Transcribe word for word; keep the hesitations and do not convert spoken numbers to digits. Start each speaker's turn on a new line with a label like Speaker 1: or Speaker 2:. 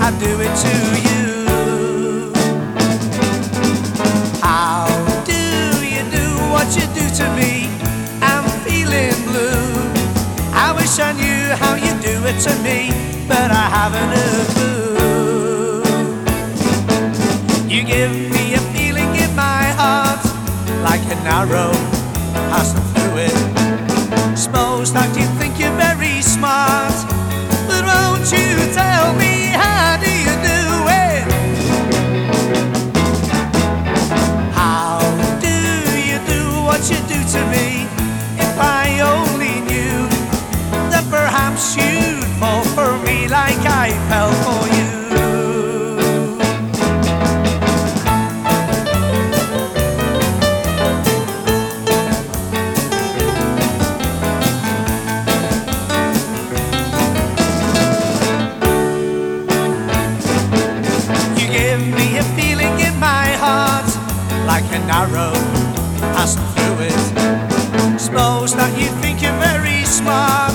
Speaker 1: I'd do it to you. How do you do what you do to me? I'm feeling blue. I wish I knew how you do it to me, but I haven't a clue. You give me a feeling in my heart, like an arrow passing through it. Suppose that you think you're very smart, but won't you tell me, how do you do it? How do you do what you do to me? If I only knew that perhaps you'd fall for me like I fell for you. Like an arrow passing through it. Suppose that you think you're very smart,